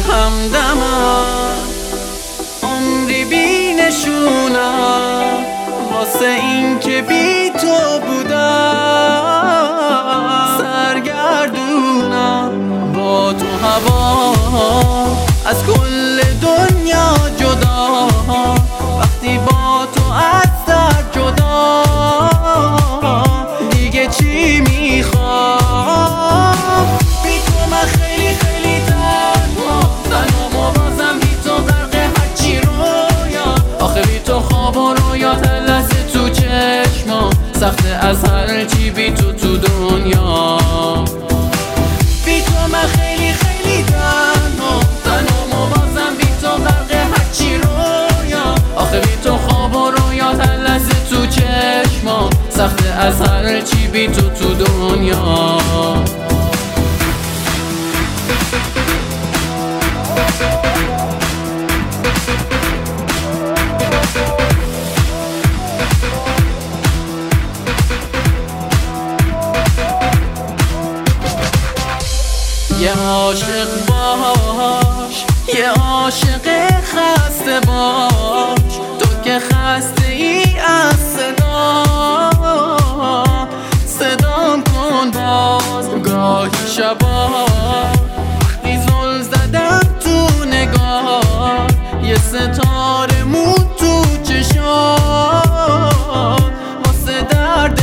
همدمم، عمری بی نشونم، واسه این که بی تو بودم سرگردونم. با تو هوا از کل دنیا جدا، وقتی با تو از سر جدا دیگه چی میخوام؟ بی تو من خیلی خیلی تنهام و بازم بی تو غرق هرچی رویا. آخه بی تو خواب و رویات هر لحظه تو چشمام سخته از هرچی بی تو تو دنیا. بی تو من خیلی خیلی تنهام و بازم بی تو غرق هرچی رویا. آخه بی تو خواب و رویات هر لحظه تو چشمام سخته از هرچی بی تو تو دنیا. یه عاشق باش، یه عاشق خسته باش، تو که خسته ای از صدام کن باز. گاهی شبا وقتی زل زدم تو نگاه، یه ستاره مون تو چشام واسه درد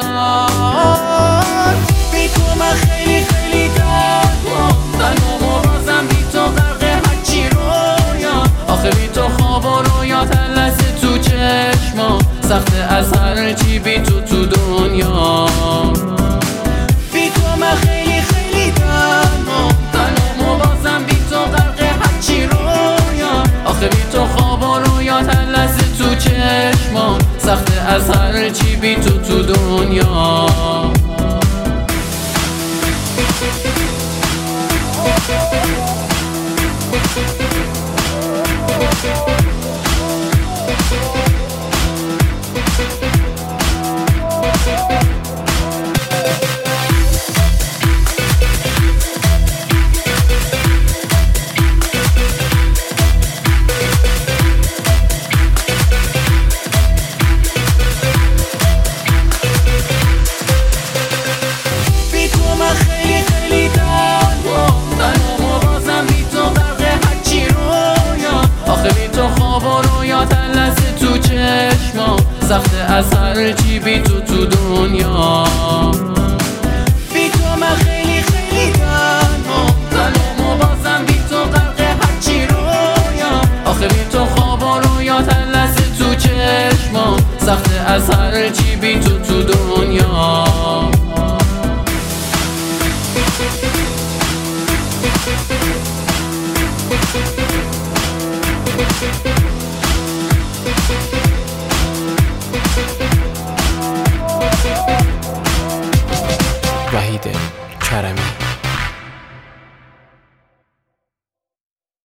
دلم. بی تو من خیلی خیلی تنهام و بازم بی تو غرق هرچی رویا. آخه بی تو خواب و رویات هر لحظه تو چشمام سخته از هرچی بی تو تو دنیا. بی تو من خیلی خیلی تنهام و بازم بی تو غرق هرچی رویا. آخه بی تو خواب و رویات هر لحظه تو چشمام سخته از هرچی بی تو تو دنیا. سخته از هرچی بی تو تو دنیا. بی تو من خیلی خیلی تنهام و بازم بی تو غرق هرچی رویا. آخه بی تو خواب و رویات هر لحظه تو چشمام سخته از هرچی بی تو تو دنیا. وحید کرمی.